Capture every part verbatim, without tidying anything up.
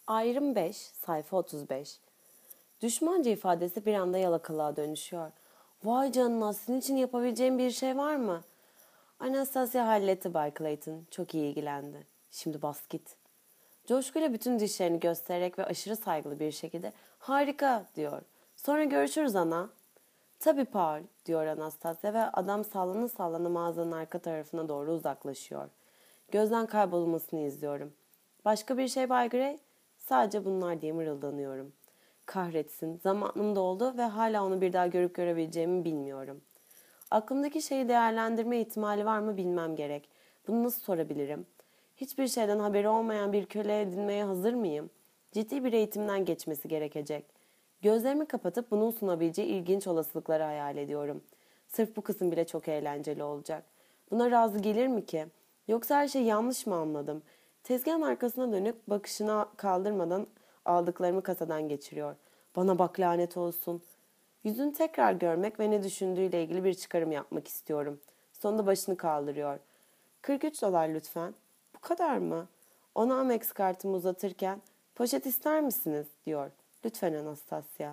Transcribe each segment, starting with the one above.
Ayrım beş, sayfa otuz beş. Düşmanca ifadesi bir anda yalakalığa dönüşüyor. Vay canına, sizin için yapabileceğim bir şey var mı? Anastasia halletti Bay Clayton. Çok iyi ilgilendi. Şimdi bas git. Coşkuyla bütün dişlerini göstererek ve aşırı saygılı bir şekilde harika diyor. Sonra görüşürüz ana. Tabii Paul diyor Anastasia ve adam sallana sallana mağazanın arka tarafına doğru uzaklaşıyor. Gözden kaybolmasını izliyorum. Başka bir şey Bay Gray? Sadece bunlar diye mırıldanıyorum. Kahretsin, zamanım doldu ve hala onu bir daha görüp görebileceğimi bilmiyorum. Aklımdaki şeyi değerlendirme ihtimali var mı bilmem gerek. Bunu nasıl sorabilirim? Hiçbir şeyden haberi olmayan bir köle edinmeye hazır mıyım? Ciddi bir eğitimden geçmesi gerekecek. Gözlerimi kapatıp bunun sunabileceği ilginç olasılıkları hayal ediyorum. Sırf bu kısım bile çok eğlenceli olacak. Buna razı gelir mi ki? Yoksa her şeyi yanlış mı anladım? Tezgahın arkasına dönüp bakışına kaldırmadan aldıklarımı kasadan geçiriyor. Bana bak lanet olsun. Yüzünü tekrar görmek ve ne düşündüğüyle ilgili bir çıkarım yapmak istiyorum. Sonunda başını kaldırıyor. kırk üç dolar lütfen. Bu kadar mı? Ona Amex kartımı uzatırken poşet ister misiniz diyor. Lütfen Anastasia.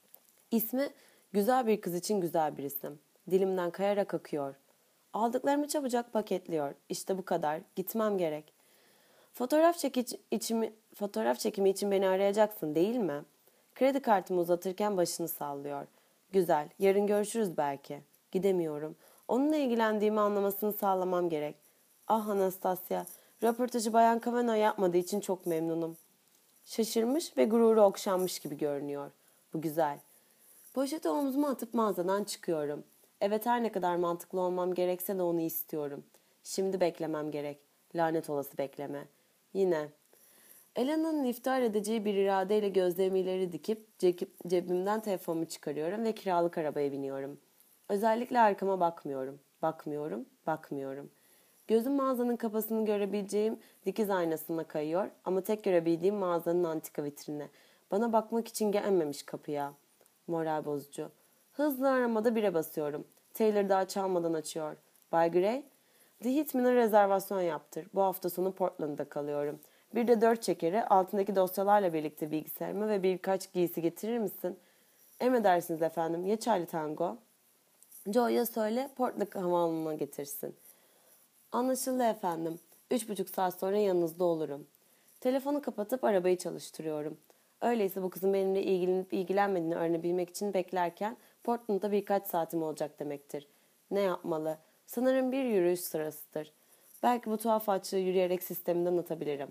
İsmi güzel bir kız için güzel bir isim. Dilimden kayarak akıyor. Aldıklarımı çabucak paketliyor. İşte bu kadar. Gitmem gerek. Fotoğraf çekici içimi, fotoğraf çekimi için beni arayacaksın değil mi? Kredi kartımı uzatırken başını sallıyor. Güzel. Yarın görüşürüz belki. Gidemiyorum. Onunla ilgilendiğimi anlamasını sağlamam gerek. Ah Anastasia, röportajı Bayan Kavanaugh yapmadığı için çok memnunum. Şaşırmış ve gururu okşanmış gibi görünüyor. Bu güzel. Poşeti omzuma atıp mağazadan çıkıyorum. Evet, her ne kadar mantıklı olmam gerekse de onu istiyorum. Şimdi beklemem gerek. Lanet olası bekleme. Yine. Elena'nın iftihar edeceği bir iradeyle gözlerimi ileri dikip cebimden telefonumu çıkarıyorum ve kiralık arabaya biniyorum. Özellikle arkama bakmıyorum. Bakmıyorum, bakmıyorum. Gözüm mağazanın kapısını görebileceğim dikiz aynasına kayıyor ama tek görebildiğim mağazanın antika vitrinine. Bana bakmak için gelmemiş kapıya. Moral bozucu. Hızlı aramada bire basıyorum. Taylor daha çalmadan açıyor. Bay Gray, The Hitman'a rezervasyon yaptır. Bu hafta sonu Portland'da kalıyorum. Bir de dört çekeri altındaki dosyalarla birlikte bilgisayarıma ve birkaç giysi getirir misin? Emredersiniz efendim. Ya Charlie Tango? Joe'ya söyle Portland havaalanına getirsin. Anlaşıldı efendim. Üç buçuk saat sonra yanınızda olurum. Telefonu kapatıp arabayı çalıştırıyorum. Öyleyse bu kızın benimle ilgilenip ilgilenmediğini öğrenebilmek için beklerken Portland'da birkaç saatim olacak demektir. Ne yapmalı? Sanırım bir yürüyüş sırasıdır. Belki bu tuhaf açığı yürüyerek sisteminden atabilirim.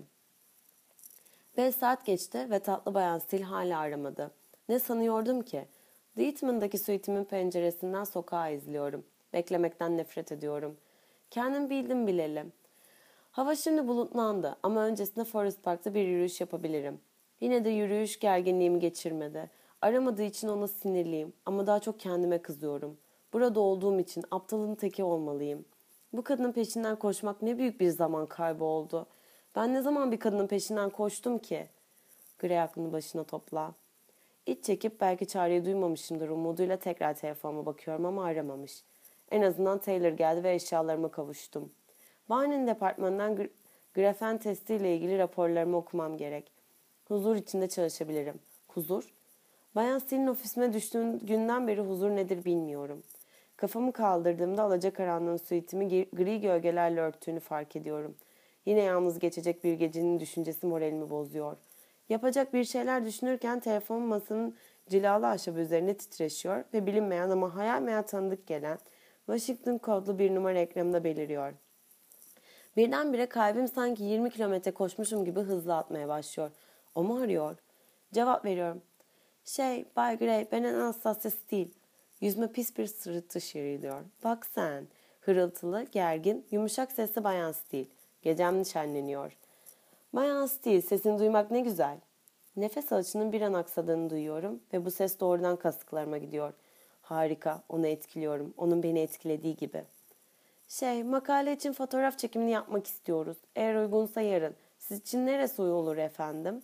Beş saat geçti ve tatlı bayan Stil hala aramadı. Ne sanıyordum ki? Dietman'daki suitimin penceresinden sokağa izliyorum. Beklemekten nefret ediyorum. Kendim bildim bileli. Hava şimdi bulutlandı ama öncesinde Forest Park'ta bir yürüyüş yapabilirim. Yine de yürüyüş gerginliğimi geçirmedi. Aramadığı için ona sinirliyim ama daha çok kendime kızıyorum. Burada olduğum için aptalın teki olmalıyım. Bu kadının peşinden koşmak ne büyük bir zaman kaybı oldu. Ben ne zaman bir kadının peşinden koştum ki? Gray aklını başına topla. İç çekip belki çareyi duymamışımdır umuduyla tekrar telefonuma bakıyorum ama aramamış. En azından Taylor geldi ve eşyalarıma kavuştum. Barney'nin departmanından gr- grafen testiyle ilgili raporlarımı okumam gerek. Huzur içinde çalışabilirim. Huzur? Bayan Stil'in ofisime düştüğüm günden beri huzur nedir bilmiyorum. Kafamı kaldırdığımda alacakaranlığın suitimi gri gölgelerle örttüğünü fark ediyorum. Yine yalnız geçecek bir gecenin düşüncesi moralimi bozuyor. Yapacak bir şeyler düşünürken telefonum masanın cilalı ahşabı üzerine titreşiyor ve bilinmeyen ama hayal meyal tanıdık gelen Washington kodlu bir numara ekranımda beliriyor. Birdenbire kalbim sanki yirmi kilometre koşmuşum gibi hızlı atmaya başlıyor. O mu arıyor? Cevap veriyorum. Şey, Bay Gray, ben Anastasia Steele. Yüzme pis bir sırıtı şiriliyor. Bak sen. Hırıltılı, gergin, yumuşak sesli Bayan Steele. Gecem nişanleniyor. Bayan Steele, sesini duymak ne güzel. Nefes alışının bir an aksadığını duyuyorum ve bu ses doğrudan kasıklarıma gidiyor. Harika, onu etkiliyorum. Onun beni etkilediği gibi. Şey, makale için fotoğraf çekimini yapmak istiyoruz. Eğer uygunsa yarın. Siz için neresi olur efendim?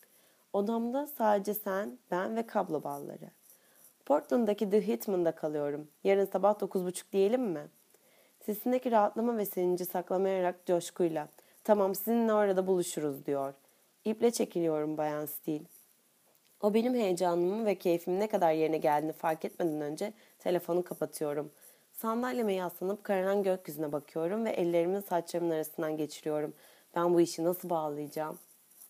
Odamda sadece sen, ben ve kablo bağları. Portland'daki The Hitman'da kalıyorum. Yarın sabah dokuz buçuk diyelim mi? Sesindeki rahatlama ve sevinci saklamayarak coşkuyla. Tamam, sizinle orada buluşuruz diyor. İple çekiliyorum Bayan Steele. O benim heyecanımı ve keyfimin ne kadar yerine geldiğini fark etmeden önce telefonu kapatıyorum. Sandalyeme yaslanıp kararan gökyüzüne bakıyorum ve ellerimi saçlarımın arasından geçiriyorum. Ben bu işi nasıl bağlayacağım?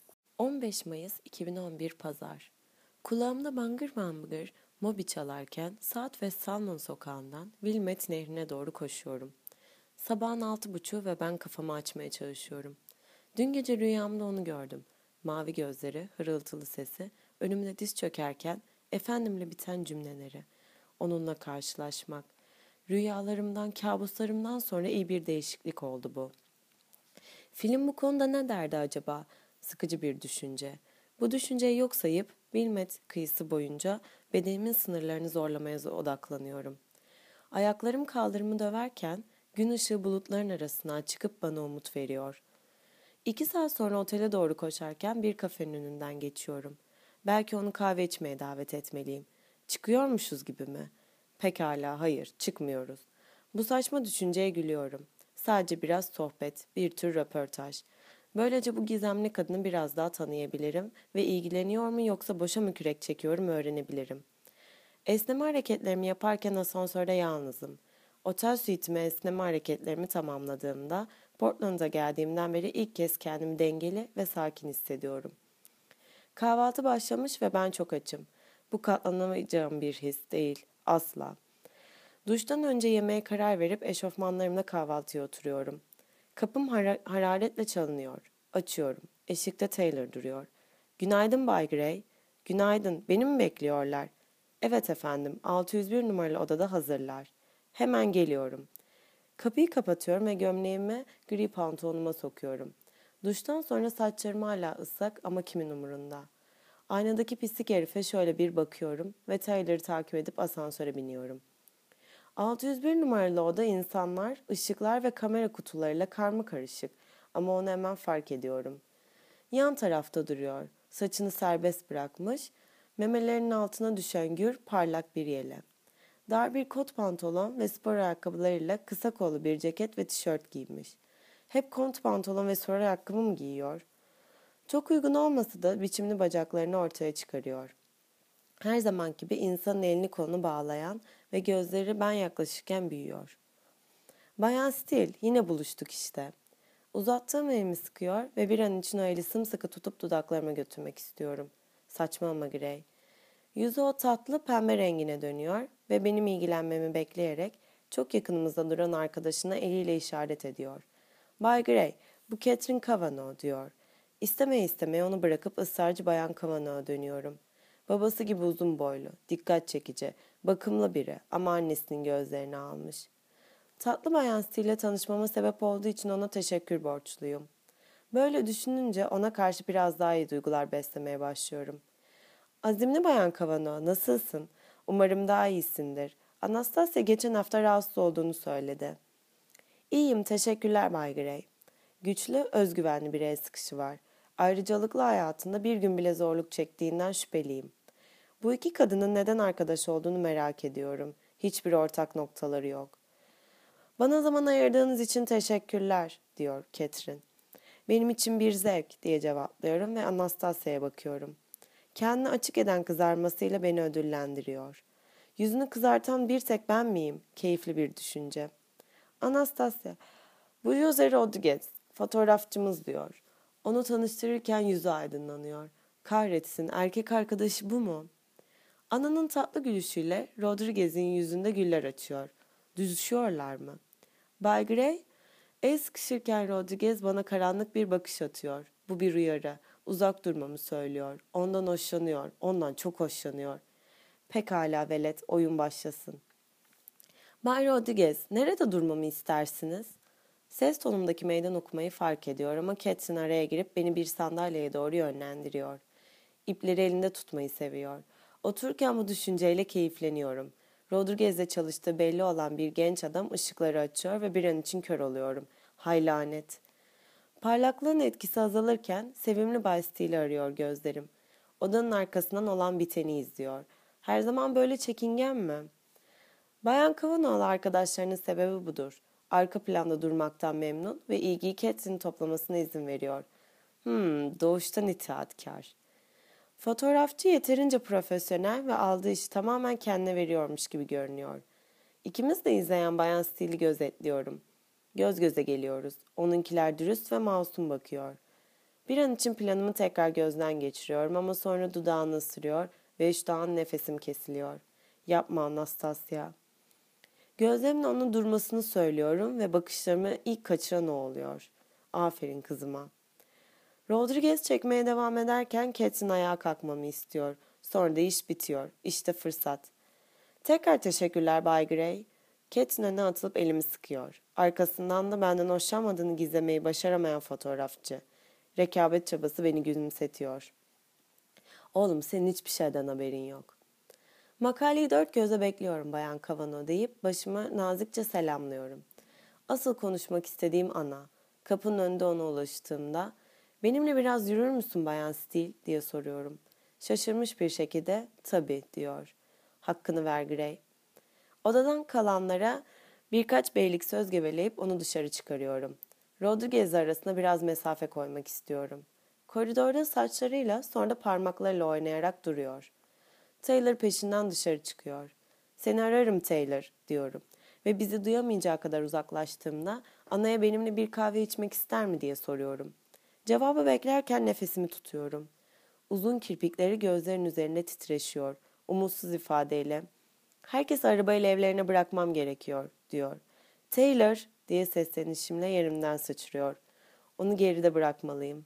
on beş Mayıs iki bin on bir Pazar. Kulağımda bangır bangır Moby çalarken South West Salmon sokağından Wilmette Nehri'ne doğru koşuyorum. Sabahın altı buçuğu ve ben kafamı açmaya çalışıyorum. Dün gece rüyamda onu gördüm. Mavi gözleri, hırıltılı sesi, önümde diz çökerken efendimle biten cümleleri. Onunla karşılaşmak. Rüyalarımdan, kabuslarımdan sonra iyi bir değişiklik oldu bu. Film bu konuda ne derdi acaba? Sıkıcı bir düşünce. Bu düşünceyi yok sayıp Wilmette kıyısı boyunca bedenimin sınırlarını zorlamaya odaklanıyorum. Ayaklarım kaldırımı döverken gün ışığı bulutların arasına çıkıp bana umut veriyor. İki saat sonra otele doğru koşarken bir kafenin önünden geçiyorum. Belki onu kahve içmeye davet etmeliyim. Çıkıyormuşuz gibi mi? Pekala, hayır, çıkmıyoruz. Bu saçma düşünceye gülüyorum. Sadece biraz sohbet, bir tür röportaj. Böylece bu gizemli kadını biraz daha tanıyabilirim ve ilgileniyor mu yoksa boşa mı kürek çekiyorum öğrenebilirim. Esneme hareketlerimi yaparken asansörde yalnızım. Otel suitime esneme hareketlerimi tamamladığımda Portland'a geldiğimden beri ilk kez kendimi dengeli ve sakin hissediyorum. Kahvaltı başlamış ve ben çok açım. Bu katlanamayacağım bir his değil, asla. Duştan önce yemeğe karar verip eşofmanlarımla kahvaltıya oturuyorum. Kapım hara- hararetle çalınıyor. Açıyorum. Eşikte Taylor duruyor. Günaydın Bay Gray. Günaydın, beni mi bekliyorlar? Evet efendim, altı yüz bir numaralı odada hazırlar. Hemen geliyorum. Kapıyı kapatıyorum ve gömleğimi gri pantolonuma sokuyorum. Duştan sonra saçlarım hala ıslak ama kimin umurunda? Aynadaki pislik herife şöyle bir bakıyorum ve Taylor'ı takip edip asansöre biniyorum. altı yüz bir numaralı oda insanlar, ışıklar ve kamera kutularıyla karmakarışık ama onu hemen fark ediyorum. Yan tarafta duruyor, saçını serbest bırakmış, memelerinin altına düşen gür parlak bir yele. Dar bir kot pantolon ve spor ayakkabılarıyla kısa kollu bir ceket ve tişört giymiş. Hep kot pantolon ve spor ayakkabı mı giyiyor? Çok uygun olmasa da biçimli bacaklarını ortaya çıkarıyor. Her zaman gibi insanın elini kolunu bağlayan ve gözleri ben yaklaşırken büyüyor. Bayan Steele, yine buluştuk işte. Uzattığım elimi sıkıyor ve bir an için o eli sımsıkı tutup dudaklarıma götürmek istiyorum. Saçmalama Gray. Yüzü o tatlı pembe rengine dönüyor ve benim ilgilenmemi bekleyerek çok yakınımızda duran arkadaşına eliyle işaret ediyor. Bay Gray, bu Catherine Cavanaugh diyor. İstemeye istemeye onu bırakıp ısrarcı Bayan Cavanaugh'a dönüyorum. Babası gibi uzun boylu, dikkat çekici, bakımlı biri ama annesinin gözlerini almış. Tatlı Bayan Steele ile tanışmama sebep olduğu için ona teşekkür borçluyum. Böyle düşününce ona karşı biraz daha iyi duygular beslemeye başlıyorum. Azimli Bayan Kavanaugh, nasılsın? Umarım daha iyisindir. Anastasia geçen hafta rahatsız olduğunu söyledi. İyiyim, teşekkürler Bay Gray. Güçlü, özgüvenli bir el sıkışı var. Ayrıcalıklı hayatında bir gün bile zorluk çektiğinden şüpheliyim. Bu iki kadının neden arkadaş olduğunu merak ediyorum. Hiçbir ortak noktaları yok. Bana zaman ayırdığınız için teşekkürler, diyor Catherine. Benim için bir zevk, diye cevaplıyorum ve Anastasia'ya bakıyorum. Kendini açık eden kızarmasıyla beni ödüllendiriyor. Yüzünü kızartan bir tek ben miyim? Keyifli bir düşünce. Anastasia, bu Jose Rodriguez, fotoğrafçımız diyor. Onu tanıştırırken yüzü aydınlanıyor. Kahretsin, erkek arkadaşı bu mu? Ananın tatlı gülüşüyle Rodriguez'in yüzünde güller açıyor. Düşüyorlar mı? Bay Gray, el sıkışırken Rodriguez bana karanlık bir bakış atıyor. Bu bir uyarı. Uzak durmamı söylüyor. Ondan hoşlanıyor. Ondan çok hoşlanıyor. Pekala velet, oyun başlasın. Bay Rodriguez, nerede durmamı istersiniz? Ses tonumdaki meydan okumayı fark ediyor ama Catherine araya girip beni bir sandalyeye doğru yönlendiriyor. İpleri elinde tutmayı seviyor. Otururken bu düşünceyle keyifleniyorum. Rodriguez'le çalıştığı belli olan bir genç adam ışıkları açıyor ve bir an için kör oluyorum. Hay lanet. Parlaklığın etkisi azalırken sevimli Bay Steele'i arıyor gözlerim. Odanın arkasından olan biteni izliyor. Her zaman böyle çekingen mi? Bayan Cavanaugh'la arkadaşlarının sebebi budur. Arka planda durmaktan memnun ve ilgiyi Catherine toplamasına izin veriyor. Hmm, doğuştan itaatkar. Fotoğrafçı yeterince profesyonel ve aldığı işi tamamen kendine veriyormuş gibi görünüyor. İkimiz de izleyen Bayan Steele'i gözetliyorum. Göz göze geliyoruz. Onunkiler dürüst ve masum bakıyor. Bir an için planımı tekrar gözden geçiriyorum ama sonra dudağını ısırıyor ve iştahın nefesim kesiliyor. Yapma Anastasia. Gözlerimle onun durmasını söylüyorum ve bakışlarımı ilk kaçıran o oluyor. Aferin kızıma. Rodriguez çekmeye devam ederken Catherine ayağa kalkmamı istiyor. Sonra da iş bitiyor. İşte fırsat. Tekrar teşekkürler Bay Gray. Catherine önüne atılıp elimi sıkıyor. Arkasından da benden hoşlanmadığını gizlemeyi başaramayan fotoğrafçı. Rekabet çabası beni gülümsetiyor. Oğlum senin hiçbir şeyden haberin yok. Makaleyi dört gözle bekliyorum Bayan Kavanaugh deyip başımı nazikçe selamlıyorum. Asıl konuşmak istediğim ana. Kapının önünde ona ulaştığımda benimle biraz yürür müsün Bayan Steele diye soruyorum. Şaşırmış bir şekilde tabii diyor. Hakkını ver Gray. Odadan kalanlara birkaç beylik söz geveleyip onu dışarı çıkarıyorum. Rodriguez arasında biraz mesafe koymak istiyorum. Koridorda saçlarıyla sonra da parmaklarıyla oynayarak duruyor. Taylor peşinden dışarı çıkıyor. Seni ararım Taylor diyorum. Ve bizi duyamayacağı kadar uzaklaştığımda anaya benimle bir kahve içmek ister mi diye soruyorum. Cevabı beklerken nefesimi tutuyorum. Uzun kirpikleri gözlerin üzerinde titreşiyor. Umutsuz ifadeyle. Herkes arabayla evlerine bırakmam gerekiyor diyor. Taylor diye seslenişimle yerimden sıçrıyor. Onu geride bırakmalıyım.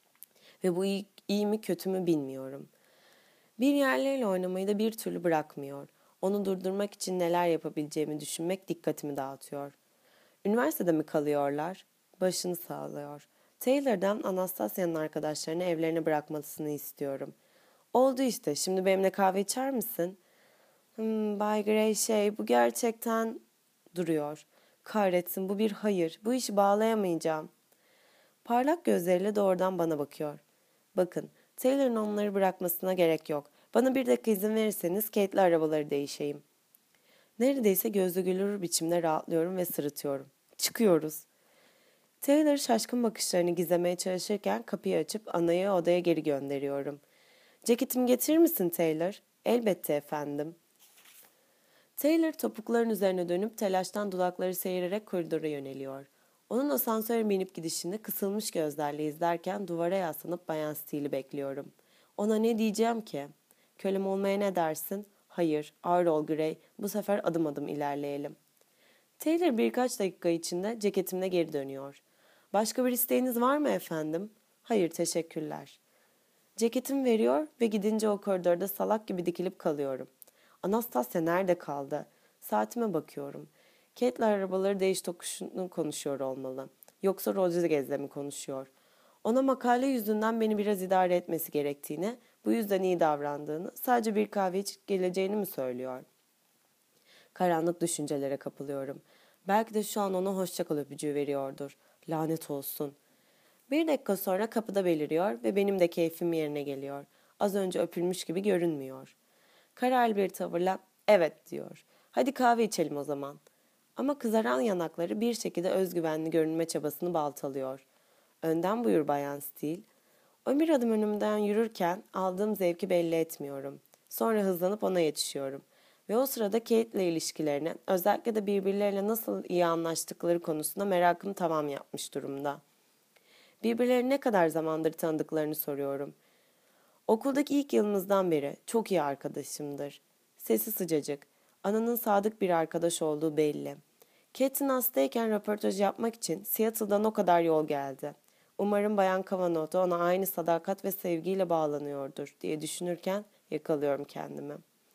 Ve bu iyi, iyi mi kötü mü bilmiyorum. Bir yerleriyle oynamayı da bir türlü bırakmıyor. Onu durdurmak için neler yapabileceğimi düşünmek dikkatimi dağıtıyor. Üniversitede mi kalıyorlar? Başını sağlıyor. Taylor'dan Anastasia'nın arkadaşlarını evlerine bırakmasını istiyorum. Oldu işte, şimdi benimle kahve içer misin? Hmm, Bay Gray şey, bu gerçekten duruyor. Kahretsin, bu bir hayır. Bu işi bağlayamayacağım. Parlak gözleriyle doğrudan bana bakıyor. Bakın, Taylor'ın onları bırakmasına gerek yok. Bana bir dakika izin verirseniz Kate'le arabaları değişeyim. Neredeyse gözü gülür biçimde rahatlıyorum ve sırıtıyorum. Çıkıyoruz. Taylor şaşkın bakışlarını gizlemeye çalışırken kapıyı açıp anayı odaya geri gönderiyorum. Ceketimi getirir misin Taylor? Elbette efendim. Taylor topukların üzerine dönüp telaştan dudakları seyirerek koridora yöneliyor. Onun asansöre binip gidişini kısılmış gözlerle izlerken duvara yaslanıp Bayan Steele'i bekliyorum. Ona ne diyeceğim ki? Kölem olmaya ne dersin? Hayır, ağır ol Gray. Bu sefer adım adım ilerleyelim. Taylor birkaç dakika içinde ceketimle geri dönüyor. Başka bir isteğiniz var mı efendim? Hayır, teşekkürler. Ceketimi veriyor ve gidince o koridorda salak gibi dikilip kalıyorum. Anastasia nerede kaldı? Saatime bakıyorum. Kate'le arabaları değiş tokuşunu konuşuyor olmalı. Yoksa Rodriguez'le mi konuşuyor? Ona makale yüzünden beni biraz idare etmesi gerektiğini, bu yüzden iyi davrandığını, sadece bir kahve içip geleceğini mi söylüyor? Karanlık düşüncelere kapılıyorum. Belki de şu an ona hoşça kal öpücüğü veriyordur. Lanet olsun. Bir dakika sonra kapıda beliriyor ve benim de keyfim yerine geliyor. Az önce öpülmüş gibi görünmüyor. Kararlı bir tavırla evet diyor. Hadi kahve içelim o zaman. Ama kızaran yanakları bir şekilde özgüvenli görünme çabasını baltalıyor. Önden buyur Bayan Steele. O bir adım önümden yürürken aldığım zevki belli etmiyorum. Sonra hızlanıp ona yetişiyorum. Ve o sırada Kate ile ilişkilerine, özellikle de birbirleriyle nasıl iyi anlaştıkları konusunda merakım tamam yapmış durumda. Birbirlerini ne kadar zamandır tanıdıklarını soruyorum. Okuldaki ilk yılımızdan beri çok iyi arkadaşımdır. Sesi sıcacık. Ananın sadık bir arkadaş olduğu belli. Cat'in hastayken röportaj yapmak için Seattle'dan o kadar yol geldi. Umarım Bayan Kavanaugh da ona aynı sadakat ve sevgiyle bağlanıyordur diye düşünürken yakalıyorum kendimi.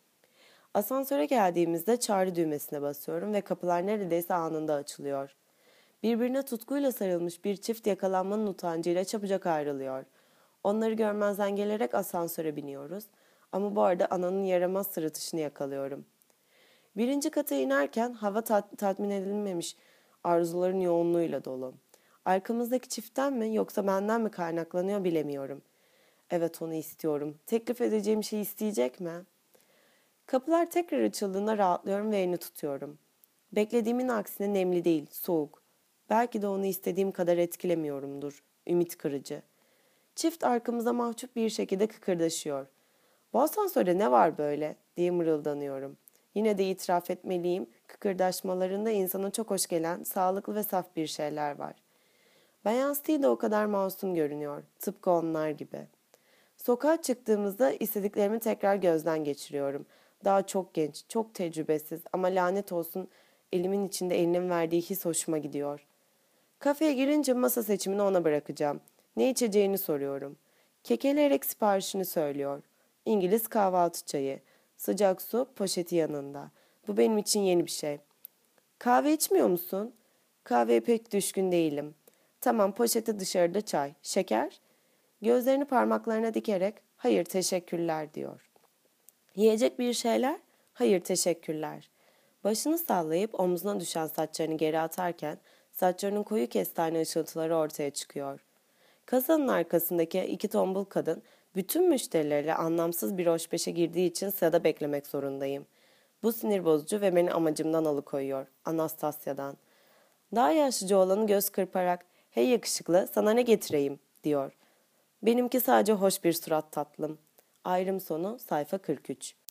Asansöre geldiğimizde çağrı düğmesine basıyorum ve kapılar neredeyse anında açılıyor. Birbirine tutkuyla sarılmış bir çift yakalanmanın utancıyla çabucak ayrılıyor. Onları görmezden gelerek asansöre biniyoruz ama bu arada ananın yaramaz sırıtışını yakalıyorum. Birinci kata inerken hava tat- tatmin edilmemiş arzuların yoğunluğuyla dolu. Arkamızdaki çiftten mi yoksa benden mi kaynaklanıyor bilemiyorum. Evet onu istiyorum. Teklif edeceğim şeyi isteyecek mi? Kapılar tekrar açıldığında rahatlıyorum ve elini tutuyorum. Beklediğimin aksine nemli değil, soğuk. Belki de onu istediğim kadar etkilemiyorumdur. Ümit kırıcı. Çift arkamıza mahcup bir şekilde kıkırdaşıyor. Bu asansörde ne var böyle diye mırıldanıyorum. Yine de itiraf etmeliyim, kıkırdaşmalarında insana çok hoş gelen, sağlıklı ve saf bir şeyler var. Beyaz Steve de o kadar masum görünüyor, tıpkı onlar gibi. Sokağa çıktığımızda istediklerimi tekrar gözden geçiriyorum. Daha çok genç, çok tecrübesiz ama lanet olsun elimin içinde elinin verdiği his hoşuma gidiyor. Kafeye girince masa seçimini ona bırakacağım. Ne içeceğini soruyorum. Kekeleyerek siparişini söylüyor. İngiliz kahvaltı çayı. Sıcak su poşeti yanında. Bu benim için yeni bir şey. Kahve içmiyor musun? Kahveye pek düşkün değilim. Tamam, poşeti dışarıda çay. Şeker? Gözlerini parmaklarına dikerek hayır teşekkürler diyor. Yiyecek bir şeyler? Hayır teşekkürler. Başını sallayıp omzuna düşen saçlarını geri atarken saçlarının koyu kestane ışıltıları ortaya çıkıyor. Kasanın arkasındaki iki tombul kadın bütün müşterileriyle anlamsız bir hoşbeşe girdiği için sırada beklemek zorundayım. Bu sinir bozucu ve beni amacımdan alıkoyuyor. Anastasya'dan. Daha yaşlıca olanı göz kırparak hey yakışıklı sana ne getireyim diyor. Benimki sadece hoş bir surat tatlım. Ayrım sonu sayfa kırk üç.